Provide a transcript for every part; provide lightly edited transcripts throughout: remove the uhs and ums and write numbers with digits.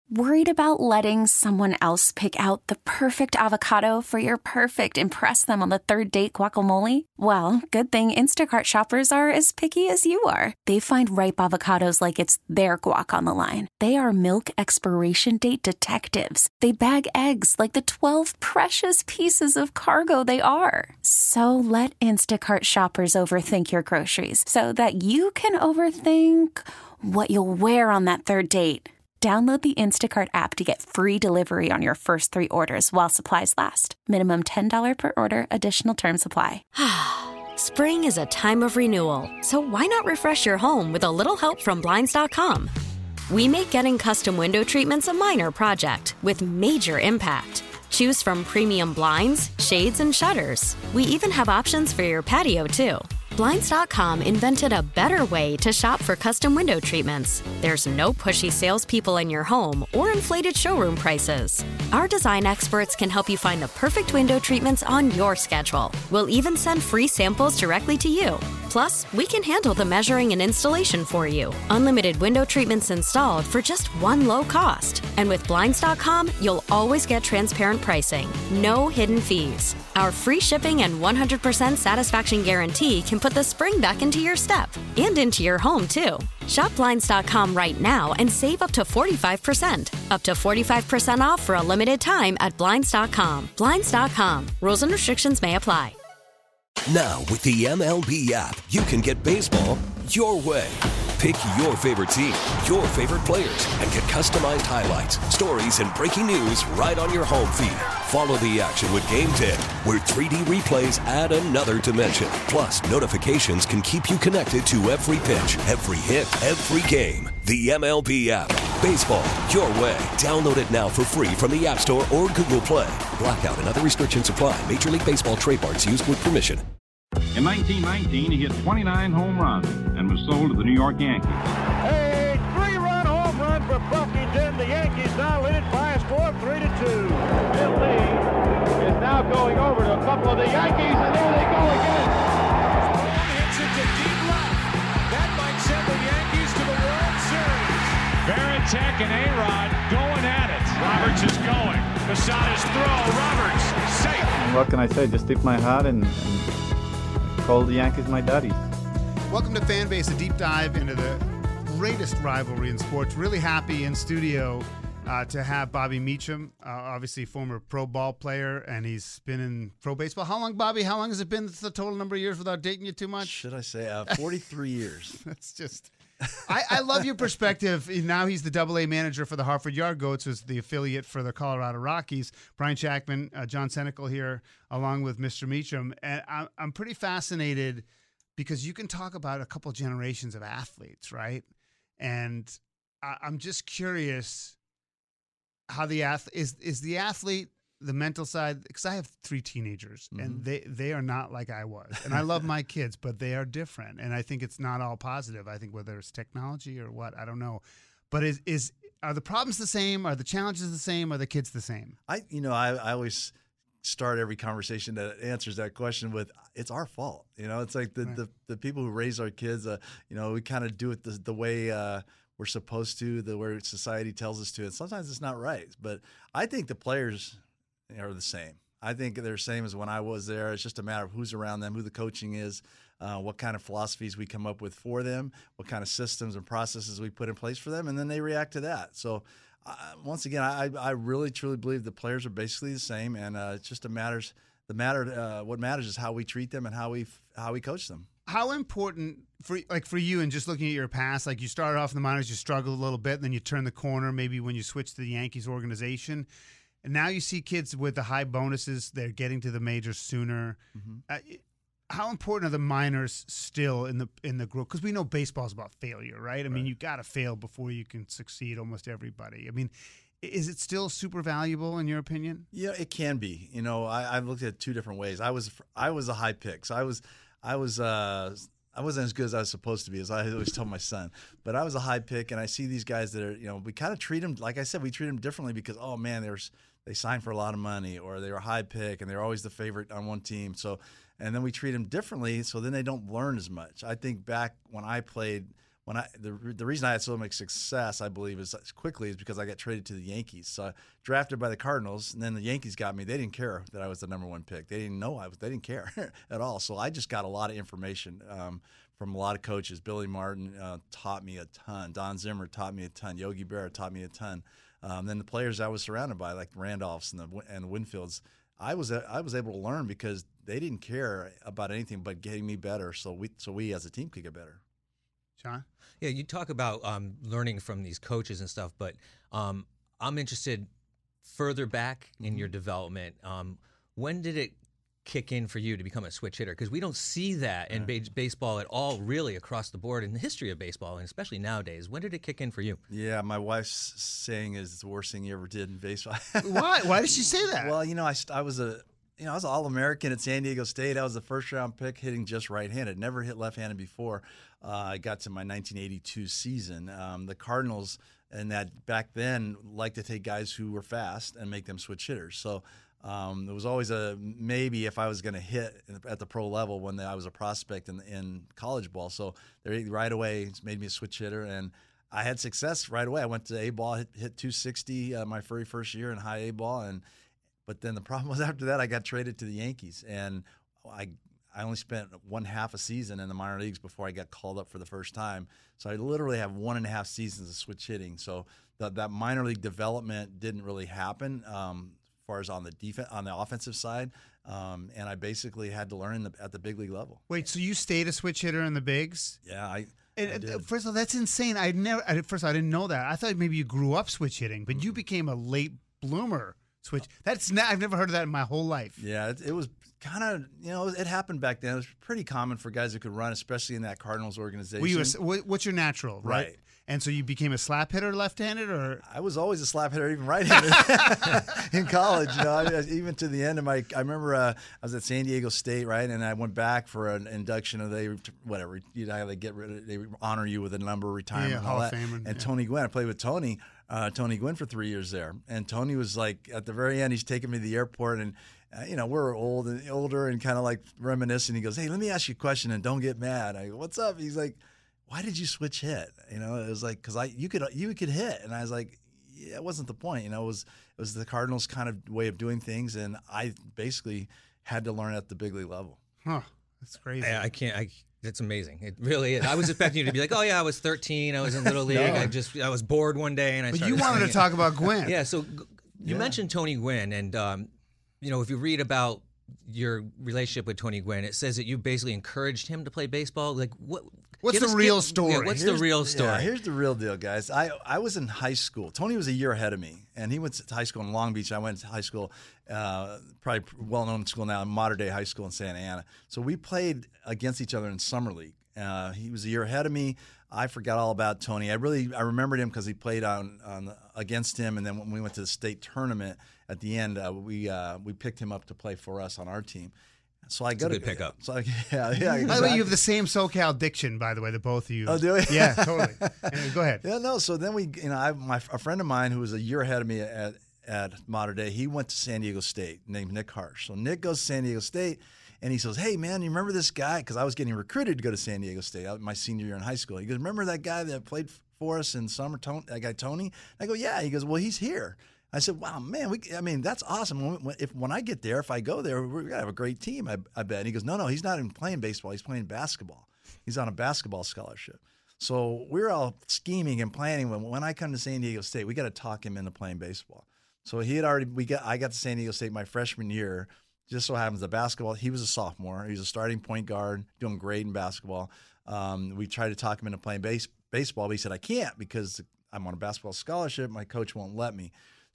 Worried about letting someone else pick out the perfect avocado for your perfect impress them on the third date guacamole? Well, good thing Instacart shoppers are as picky as you are. They find ripe avocados like it's their guac on the line. They are milk expiration date detectives. They bag eggs like the 12 precious pieces of cargo they are. So let Instacart shoppers overthink your groceries so that you can overthink what you'll wear on that third date. Download the Instacart app to get free delivery on your first 3 orders while supplies last. Minimum $10 per order. Additional terms apply. Spring is a time of renewal, so why not refresh your home with a little help from Blinds.com? We make getting custom window treatments a minor project with major impact. Choose from premium blinds, shades, and shutters. We even have options for your patio, too. Blinds.com invented a better way to shop for custom window treatments. There's no pushy salespeople in your home or inflated showroom prices. Our design experts can help you find the perfect window treatments on your schedule. We'll even send free samples directly to you. Plus, we can handle the measuring and installation for you. Unlimited window treatments installed for just one low cost. And with Blinds.com, you'll always get transparent pricing. No hidden fees. Our free shipping and 100% satisfaction guarantee can put the spring back into your step and into your home, too. Shop Blinds.com right now and save up to 45%. Up to 45% off for a limited time at Blinds.com. Blinds.com. Rules and restrictions may apply. Now, with the MLB app, you can get baseball your way. Pick your favorite team, your favorite players, and get customized highlights, stories, and breaking news right on your home feed. Follow the action with Game Day, where 3D replays add another dimension. Plus, notifications can keep you connected to every pitch, every hit, every game. The MLB app. Baseball your way. Download it now for free from the App Store or Google Play. Blackout and other restrictions apply. Major League Baseball trademarks used with permission. In 1919, he hit 29 home runs and was sold to the New York Yankees. A 3-run home run for Buckington. The Yankees now lead it by a score of 3-2. Bill Lee is now going over to a couple of the Yankees, and there they go again. One hits it to deep left. That might send the Yankees to the World Series. Varitek and A-Rod going at it. Roberts is going. Posada's throw. Roberts safe. And what can I say? Just tip my hat and call the Yankees my daddies. Welcome to Fanbase, a deep dive into the greatest rivalry in sports. Really happy in studio to have Bobby Meacham, obviously former pro ball player, and he's been in pro baseball. How long, Bobby? How long has it been? That's the total number of years without dating you too much? Should I say 43 years? That's just... I love your perspective. Now he's the AA manager for the Hartford Yard Goats, who's the affiliate for the Colorado Rockies. Brian Shackman, John Senecal here, along with Mr. Meacham. And I'm pretty fascinated because you can talk about a couple generations of athletes, right? And I'm just curious how the is the athlete, the mental side, because I have 3 teenagers, and they are not like I was. And I love my kids, but they are different. And I think it's not all positive. I think whether it's technology or what, I don't know. But are the problems the same? Are the challenges the same? Are the kids the same? I always start every conversation that answers that question with, it's our fault. It's like the people who raise our kids, we kind of do it the way we're supposed to, the way society tells us to. And sometimes it's not right. But I think the players are the same. I think they're the same as when I was there. It's just a matter of who's around them, who the coaching is, what kind of philosophies we come up with for them, what kind of systems and processes we put in place for them, and then they react to that. So once again, I really truly believe the players are basically the same, and it's just what matters is how we treat them and how we coach them. How important for you, and just looking at your past, like you started off in the minors, you struggled a little bit, and then you turned the corner maybe when you switched to the Yankees organization. And now you see kids with the high bonuses, they're getting to the majors sooner. How important are the minors still in the group? Because we know baseball's about failure, right? I mean, you got to fail before you can succeed, almost everybody. I mean, is it still super valuable in your opinion? Yeah, it can be. I've looked at it 2 different ways. I was a high pick, so I wasn't as good as I was supposed to be, as I always tell my son. But I was a high pick, and I see these guys that are, we kind of treat them, like I said, we treat them differently because, oh man, they signed for a lot of money, or they were a high pick, and they're always the favorite on one team. So, and then we treat them differently, so then they don't learn as much. I think back when I played, the reason I had so much success, I believe, is because I got traded to the Yankees. So drafted by the Cardinals, and then the Yankees got me. They didn't care that I was the number 1 pick. They didn't know They didn't care at all. So I just got a lot of information from a lot of coaches. Billy Martin taught me a ton. Don Zimmer taught me a ton. Yogi Berra taught me a ton. Then the players I was surrounded by, like the Randolphs and the Winfields, I was able to learn because they didn't care about anything but getting me better. So we as a team could get better. John? Yeah, you talk about learning from these coaches and stuff, but I'm interested further back in your development. When did it kick in for you to become a switch hitter? Because we don't see that in baseball at all, really, across the board in the history of baseball, and especially nowadays. When did it kick in for you? Yeah, my wife's saying is it's the worst thing you ever did in baseball. Why? Why did she say that? Well, I was an All-American at San Diego State. I was the first-round pick hitting just right-handed. Never hit left-handed before. I got to my 1982 season. The Cardinals, and that back then, liked to take guys who were fast and make them switch hitters. So there was always a maybe if I was going to hit at the pro level when I was a prospect in college ball. So they right away made me a switch hitter, and I had success right away. I went to A-ball, hit 260 my very first year in high A-ball, but then the problem was after that I got traded to the Yankees, and I only spent 1/2 a season in the minor leagues before I got called up for the first time. So I literally have 1.5 seasons of switch hitting. So that minor league development didn't really happen as far as on the offensive side, and I basically had to learn at the big league level. Wait, so you stayed a switch hitter in the bigs? Yeah, I did. First of all, that's insane. I didn't know that. I thought maybe you grew up switch hitting, but you became a late bloomer switch. I've never heard of that in my whole life. Yeah, it was kind of, it happened back then. It was pretty common for guys that could run, especially in that Cardinals organization. What's your natural, right? And so you became a slap hitter left-handed, or? I was always a slap hitter, even right-handed in college. Even to the end of I remember I was at San Diego State, right, and I went back for an induction of they honor you with a number retirement, and all that. Hall of Fame, and Tony Gwynn. I played with Tony Gwynn for 3 years there, and Tony was like at the very end, he's taking me to the airport, and we're older and kind of like reminiscing. He goes, "Hey, let me ask you a question, and don't get mad." I go, "What's up?" He's like, "Why did you switch hit?" It was like, because you could hit, and I was like, "Yeah, it wasn't the point." It was the Cardinals' kind of way of doing things, and I basically had to learn at the big league level. Huh? That's crazy. That's amazing. It really is. I was expecting you to be like, "Oh yeah, I was 13. I was in little league. No. I was bored one day, and I." But you wanted to talk about Gwynn. Yeah. So you mentioned Tony Gwynn, and if you read about your relationship with Tony Gwynn, it says that you basically encouraged him to play baseball. Like what? What's the real story? Yeah, what's the real story? Yeah, here's the real deal, guys. I was in high school. Tony was a year ahead of me, and he went to high school in Long Beach. I went to high school, probably well-known school now, Mater Dei High School in Santa Ana. So we played against each other in summer league. He was a year ahead of me. I forgot all about Tony. I remembered him because he played against him, and then when we went to the state tournament at the end, we picked him up to play for us on our team. So I got a good pickup. So yeah. Exactly. By the way, you have the same SoCal diction, by the way, that both of you. Oh, do we? Yeah, totally. Anyway, go ahead. Yeah, no. So then a friend of mine who was a year ahead of me at Mater Dei, he went to San Diego State, named Nick Harsh. So Nick goes to San Diego State, and he says, "Hey, man, you remember this guy?" Because I was getting recruited to go to San Diego State my senior year in high school. He goes, "Remember that guy that played for us in summer? That guy Tony?" I go, "Yeah." He goes, "Well, he's here." I said, "Wow, man, that's awesome. When I get there, if I go there, we're going to have a great team, I bet." And he goes, No, he's not even playing baseball. He's playing basketball. He's on a basketball scholarship. So we're all scheming and planning. When I come to San Diego State, we got to talk him into playing baseball. So I got to San Diego State my freshman year. Just so happens the basketball, he was a sophomore. He was a starting point guard, doing great in basketball. We tried to talk him into playing baseball, but he said, "I can't because I'm on a basketball scholarship. My coach won't let me."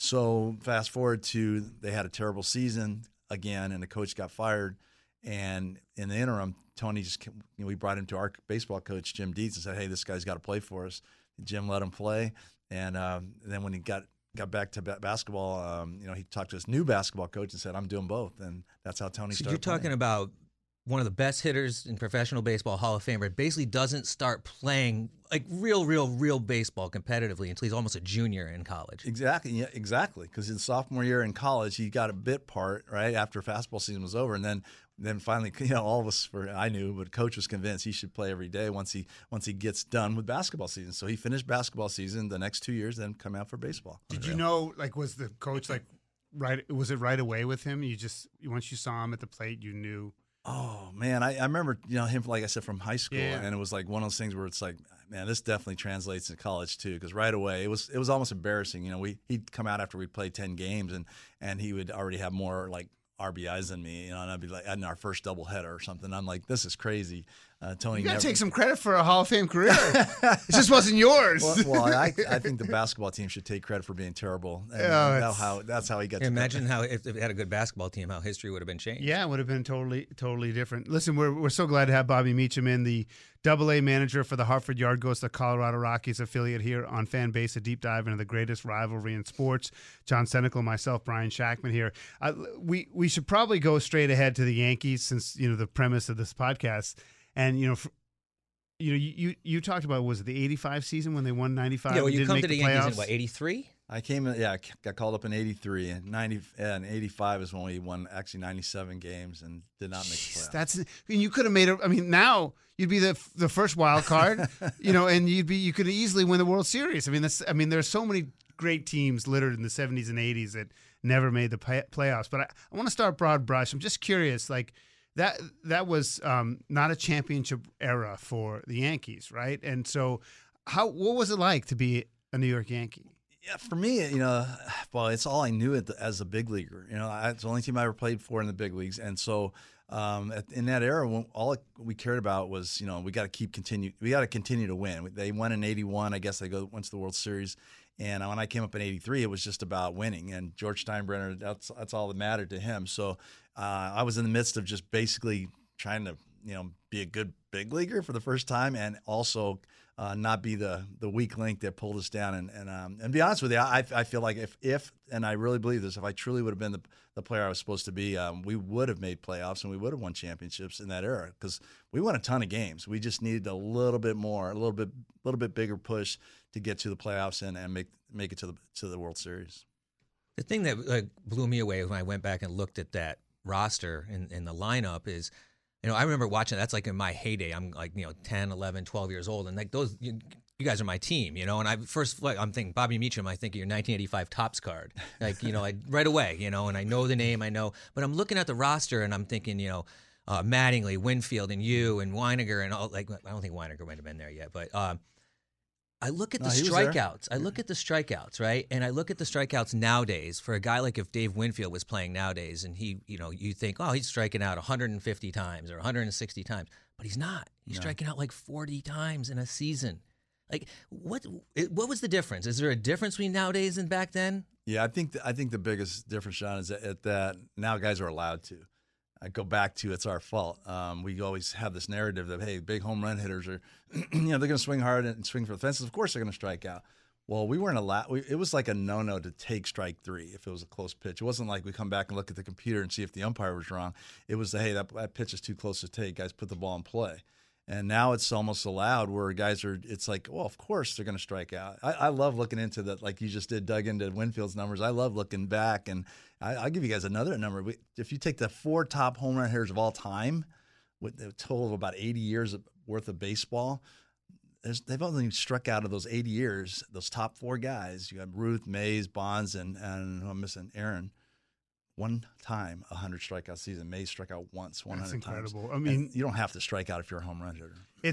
So fast forward to they had a terrible season again, and the coach got fired. And in the interim, Tony we brought him to our baseball coach, Jim Dietz, and said, "Hey, this guy's got to play for us." And Jim let him play, and then when he got back to basketball, he talked to his new basketball coach and said, "I'm doing both," and that's how Tony started. You're talking about one of the best hitters in professional baseball, Hall of Famer, basically doesn't start playing like real baseball competitively until he's almost a junior in college. Exactly, yeah, exactly. Because in sophomore year in college, he got a bit part right after fastball season was over, and then then finally, all of us I knew, but Coach was convinced he should play every day once he gets done with basketball season. So he finished basketball season the next 2 years, then come out for baseball. Did you know, was the coach was it right away with him? Once you saw him at the plate, you knew. Oh man, I remember him, like I said, from high school, and it was like one of those things where it's like, man, this definitely translates to college too. Because right away it was almost embarrassing. He'd come out after we'd played 10 games, and he would already have more like RBIs than me, and I'd be like in our first doubleheader or something. I'm like, this is crazy. Tony, you gotta take some credit for a Hall of Fame career. It just wasn't yours. Well, I think the basketball team should take credit for being terrible. And that's how he got. Imagine how if they had a good basketball team, how history would have been changed. Yeah, it would have been totally different. Listen, we're so glad to have Bobby Meacham in, the AA manager for the Hartford Yard Goats, the Colorado Rockies affiliate here on Fan Base, a deep dive into the greatest rivalry in sports. John Senecal, myself, Brian Shackman here. We should probably go straight ahead to the Yankees, since the premise of this podcast. And you talked about, was it the '85 season when they won 95? Yeah, well, you didn't come make to the playoffs? Yankees in '83. I came in, I got called up in '83, and 85 is when we won actually 97 games and did not make the playoffs. You could have made it. I mean, now you'd be the first wild card, and you could easily win the World Series. There's so many great teams littered in the '70s and '80s that never made the playoffs. But I want to start broad brush. I'm just curious, that was not a championship era for the Yankees, right? And so, what was it like to be a New York Yankee? Yeah, for me, it's all I knew as a big leaguer. It's the only team I ever played for in the big leagues, and so in that era, all we cared about was we got to continue to win. They won in '81. I guess went to the World Series. And when I came up in '83, it was just about winning. And George Steinbrenner, that's all that mattered to him. So I was in the midst of just basically trying to be a good big leaguer for the first time, and also not be the weak link that pulled us down. And be honest with you, I feel like if and I really believe this, if I truly would have been the player I was supposed to be, we would have made playoffs and we would have won championships in that era, because we won a ton of games. We just needed a little bit more, a little bit bigger push to get to the playoffs and make it to the World Series. The thing that blew me away when I went back and looked at that roster and the lineup is, I remember watching. That's like in my heyday. I'm 10, 11, 12 years old, and those you guys are my team, And I'm thinking Bobby Meacham. I think of your 1985 Topps card, right away, and I know the name, but I'm looking at the roster and I'm thinking, Mattingly, Winfield, and you and Weiniger and all. I don't think Weiniger might have been there yet, but. I look at the strikeouts. I look at the strikeouts, right? And I look at the strikeouts nowadays for a guy like if Dave Winfield was playing nowadays, and he, you think, oh, he's striking out 150 times or 160 times, but he's not. He's striking out like 40 times in a season. What was the difference? Is there a difference between nowadays and back then? Yeah, I think the biggest difference, Sean, is that now guys are allowed to. I go back to it's our fault. We always have this narrative that, hey, big home run hitters are, they're going to swing hard and swing for the fences. Of course they're going to strike out. Well, we weren't allowed. It was like a no-no to take strike three if it was a close pitch. It wasn't like we come back and look at the computer and see if the umpire was wrong. It was, hey, that pitch is too close to take. Guys, put the ball in play. And now it's almost allowed where guys are, it's like, well, of course they're going to strike out. I love looking into that, like you just dug into Winfield's numbers. I love looking back, and I'll give you guys another number. If you take the 4 top home run hitters of all time, with a total of about 80 years worth of baseball, they've only struck out of those 80 years, those top 4 guys. You have Ruth, Mays, Bonds, and I'm missing Aaron. One time, 100 strikeout season. Mays struck out once, 100 That's incredible. times. You don't have to strike out if you're a home run hitter.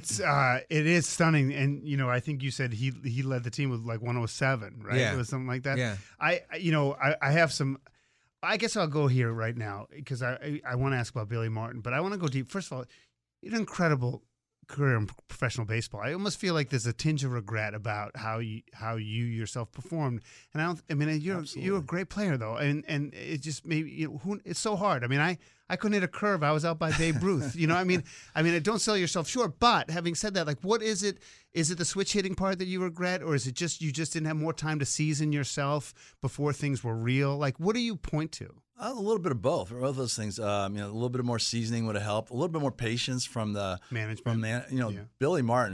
It is stunning, and I think you said he led the team with like 107, right? Yeah. It was something like that. Yeah. I have some. I guess I'll go here right now because I want to ask about Billy Martin, but I want to go deep. First of all, an incredible career in professional baseball. I almost feel like there's a tinge of regret about how you yourself performed. And you're a great player though, and it just maybe it's so hard. I couldn't hit a curve. I was out by Babe Ruth. Don't sell yourself short. But having said that, what is it? Is it the switch hitting part that you regret, or is it just you just didn't have more time to season yourself before things were real? What do you point to? A little bit of both. Both of those things. A little bit more seasoning would have helped. A little bit more patience from the management. Billy Martin.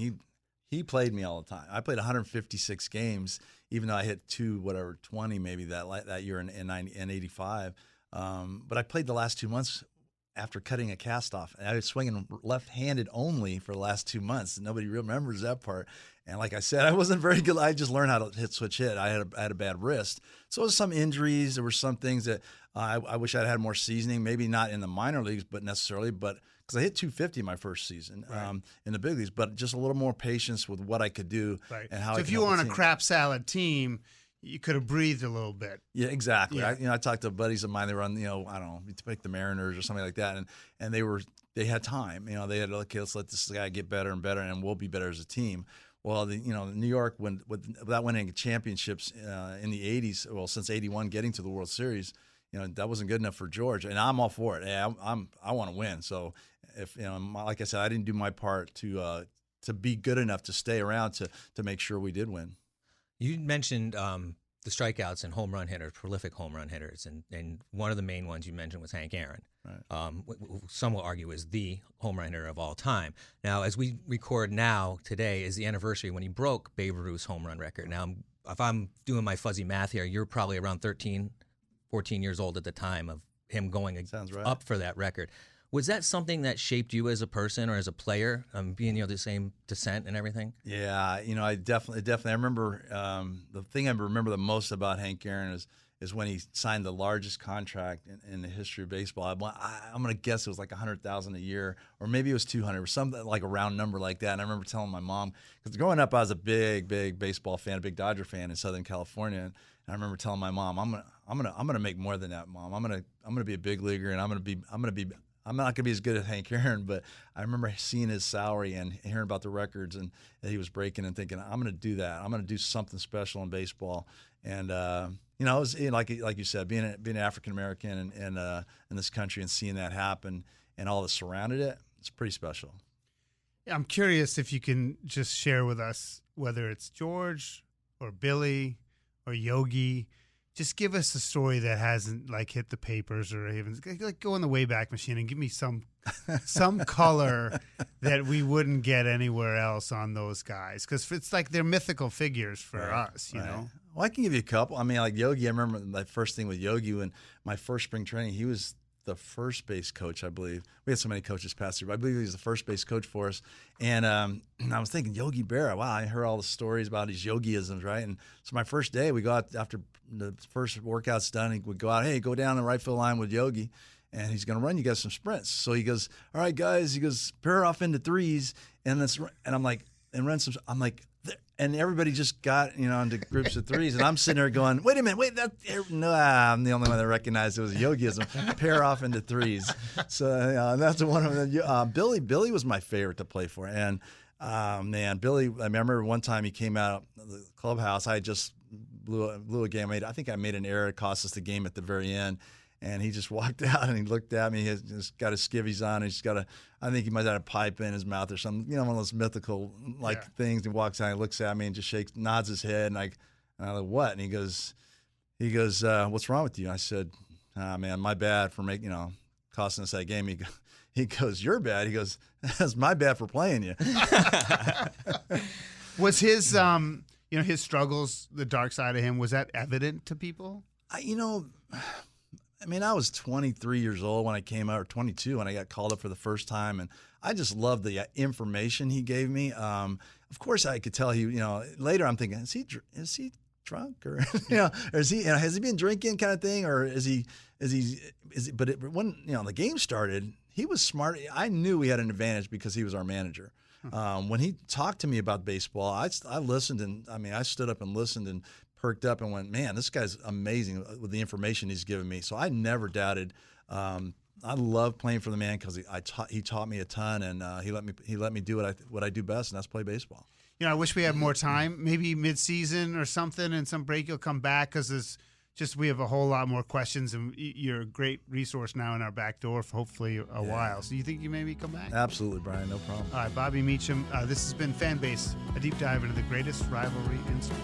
He played me all the time. I played 156 games, even though I hit 20 maybe that year in '85. But I played the last 2 months after cutting a cast off. And I was swinging left-handed only for the last 2 months. Nobody remembers that part. And like I said, I wasn't very good. I just learned how to switch hit. I had a bad wrist. So there was some injuries. There were some things that I wish I'd had more seasoning, maybe not in the minor leagues, but because I hit 250 my first season in the big leagues, but just a little more patience with what I could do and how. So if you were on a crap salad team, you could have breathed a little bit. Yeah, exactly. Yeah. I talked to buddies of mine. They were on, I don't know, to pick the Mariners or something like that, and they had time. They had, okay, let's let this guy get better and better, and we'll be better as a team. Well, New York, without winning championships in the 80s, well, since 81 getting to the World Series, that wasn't good enough for George, and I'm all for it. Hey, I want to win. So if like I said, I didn't do my part to be good enough to stay around to make sure we did win. You mentioned the strikeouts and home run hitters, prolific home run hitters, and one of the main ones you mentioned was Hank Aaron. Right. Some will argue is the home run hitter of all time. Now, as we record now, today is the anniversary when he broke Babe Ruth's home run record. Now, if I'm doing my fuzzy math here, you're probably around 13, 14 years old at the time of him going up for that record. Was that something that shaped you as a person or as a player, being the same descent and everything? Yeah, I definitely. I remember the thing I remember the most about Hank Aaron is when he signed the largest contract in the history of baseball. I'm going to guess it was like $100,000 a year, or maybe it was $200,000, or something like a round number like that. And I remember telling my mom, because growing up I was a big baseball fan, a big Dodger fan in Southern California, and I remember telling my mom, I'm gonna make more than that, Mom. I'm gonna be a big leaguer, and I'm not going to be as good as Hank Aaron, but I remember seeing his salary and hearing about the records and that he was breaking and thinking, I'm going to do that. I'm going to do something special in baseball. And, it was like you said, being an African-American in this country and seeing that happen and all that surrounded it, it's pretty special. Yeah, I'm curious if you can just share with us, whether it's George or Billy or Yogi, just give us a story that hasn't hit the papers or even go in the Wayback Machine and give me some color that we wouldn't get anywhere else on those guys, because it's like they're mythical figures for us, you know. Well, I can give you a couple. I mean, like Yogi. I remember my first thing with Yogi when my first spring training. He was the first base coach, I believe. We had so many coaches pass through, but I believe he was the first base coach for us. And I was thinking, Yogi Berra, wow, I heard all the stories about his Yogiisms, right? And so my first day, we go out after the first workout's done, we go out, hey, go down the right field line with Yogi, and he's going to run you guys some sprints. So he goes, all right, guys, he goes, pair off into threes, and I'm like, and run some, I'm like, and everybody just got, into groups of threes. And I'm sitting there going, wait a minute, no, I'm the only one that recognized it was Yogiism. Pair off into threes. So that's one of them. Billy was my favorite to play for. And, man, Billy, I remember one time he came out of the clubhouse. I just blew a game. I think I made an error. It cost us the game at the very end. And he just walked out and he looked at me. He's just got his skivvies on. He's got I think he might have a pipe in his mouth or something, one of those mythical things. He walks out, he looks at me and just nods his head. And I'm like, what? And he goes, what's wrong with you? And I said, man, my bad for costing us that game. He goes, you're bad. He goes, that's my bad for playing you. Was his, his struggles, the dark side of him, was that evident to people? I was 23 years old when I came out, or 22 when I got called up for the first time, and I just loved the information he gave me. Of course, I could tell he, later I'm thinking, is he drunk or, or is he, has he been drinking kind of thing, or is he, but when, the game started, he was smart. I knew we had an advantage because he was our manager. When he talked to me about baseball, I listened, and I stood up and listened and perked up and went, man, this guy's amazing with the information he's given me. So I never doubted. I love playing for the man because he taught me a ton, and he let me do what I do best, and that's play baseball. I wish we had more time, maybe mid-season or something, and some break you'll come back, because we have a whole lot more questions, and you're a great resource now in our back door for hopefully a while. So you think you maybe come back? Absolutely, Brian, no problem. All right, Bobby Meacham, this has been Fan Base, a deep dive into the greatest rivalry in sports.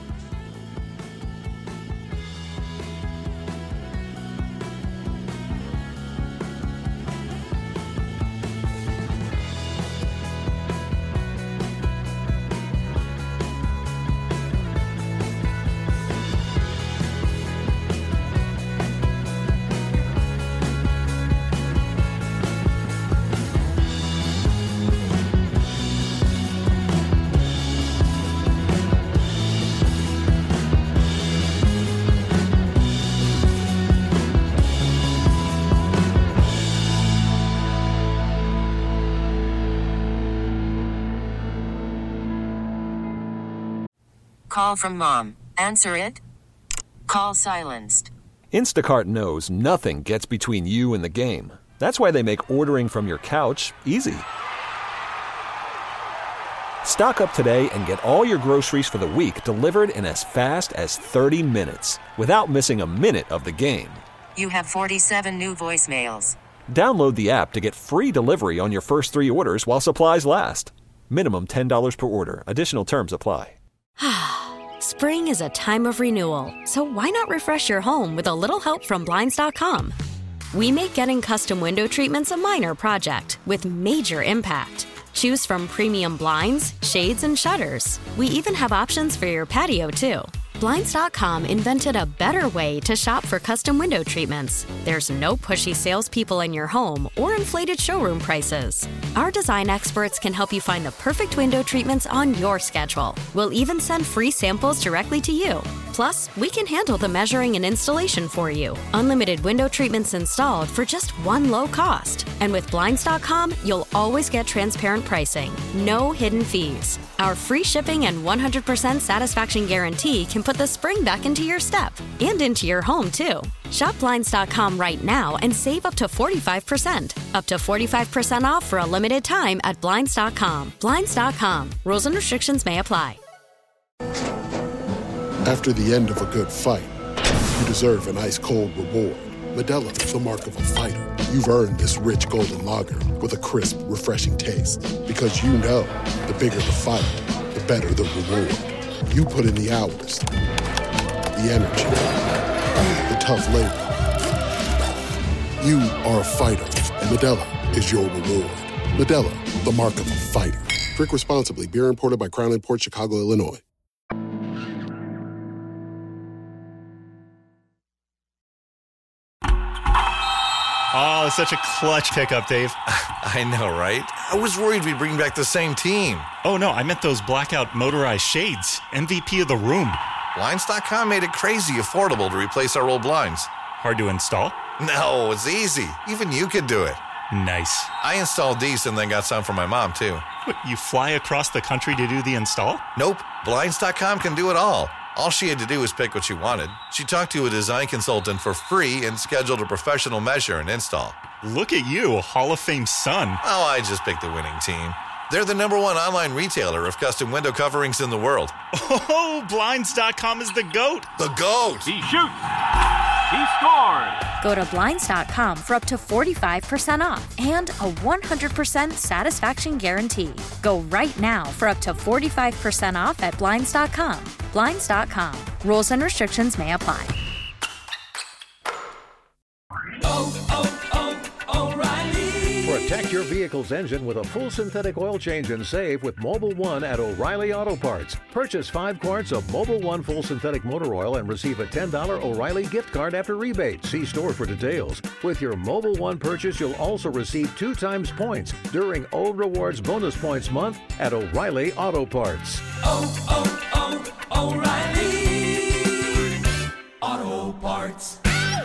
Call from mom. Answer it. Call silenced. Instacart knows nothing gets between you and the game. That's why they make ordering from your couch easy. Stock up today and get all your groceries for the week delivered in as fast as 30 minutes without missing a minute of the game. You have 47 new voicemails. Download the app to get free delivery on your first 3 orders while supplies last. Minimum $10 per order. Additional terms apply. Spring is a time of renewal, so why not refresh your home with a little help from Blinds.com? We make getting custom window treatments a minor project with major impact. Choose from premium blinds, shades, and shutters. We even have options for your patio, too. Blinds.com invented a better way to shop for custom window treatments. There's no pushy salespeople in your home or inflated showroom prices. Our design experts can help you find the perfect window treatments on your schedule. We'll even send free samples directly to you. Plus, we can handle the measuring and installation for you. Unlimited window treatments installed for just one low cost. And with Blinds.com, you'll always get transparent pricing. No hidden fees. Our free shipping and 100% satisfaction guarantee can put the spring back into your step and into your home, too. Shop Blinds.com right now and save up to 45%. Up to 45% off for a limited time at Blinds.com. Blinds.com. Rules and restrictions may apply. After the end of a good fight, you deserve an ice-cold reward. Modelo is the mark of a fighter. You've earned this rich golden lager with a crisp, refreshing taste. Because you know, the bigger the fight, the better the reward. You put in the hours, the energy, the tough labor. You are a fighter, and Modelo is your reward. Modelo, the mark of a fighter. Drink responsibly. Beer imported by Crown Imports, Chicago, Illinois. Oh, such a clutch pickup, Dave. I know, right? I was worried we'd bring back the same team. Oh, no, I meant those blackout motorized shades. MVP of the room. Blinds.com made it crazy affordable to replace our old blinds. Hard to install? No, it's easy. Even you could do it. Nice. I installed these and then got some for my mom, too. What, you fly across the country to do the install? Nope. Blinds.com can do it all. All she had to do was pick what she wanted. She talked to a design consultant for free and scheduled a professional measure and install. Look at you, Hall of Fame son. Oh, I just picked the winning team. They're the #1 online retailer of custom window coverings in the world. Oh, Blinds.com is the GOAT. The GOAT. He shoots. He scores. Go to Blinds.com for up to 45% off and a 100% satisfaction guarantee. Go right now for up to 45% off at Blinds.com. Blinds.com. Rules and restrictions may apply. Protect your vehicle's engine with a full synthetic oil change and save with Mobil 1 at O'Reilly Auto Parts. Purchase 5 quarts of Mobil 1 full synthetic motor oil and receive a $10 O'Reilly gift card after rebate. See store for details. With your Mobil 1 purchase, you'll also receive 2 times points during O Rewards Bonus Points Month at O'Reilly Auto Parts. O'Reilly Auto Parts.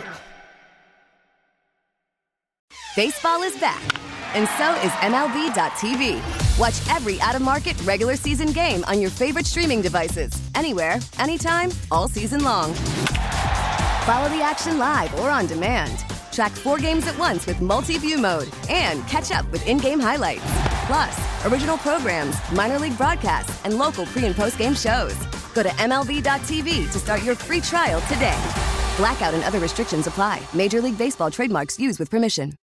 Baseball is back, and so is MLB.tv. Watch every out-of-market regular season game on your favorite streaming devices, anywhere, anytime, all season long. Follow the action live or on demand. Track 4 games at once with multi-view mode and catch up with in-game highlights. Plus, original programs, minor league broadcasts, and local pre- and post-game shows. Go to MLB.tv to start your free trial today. Blackout and other restrictions apply. Major League Baseball trademarks used with permission.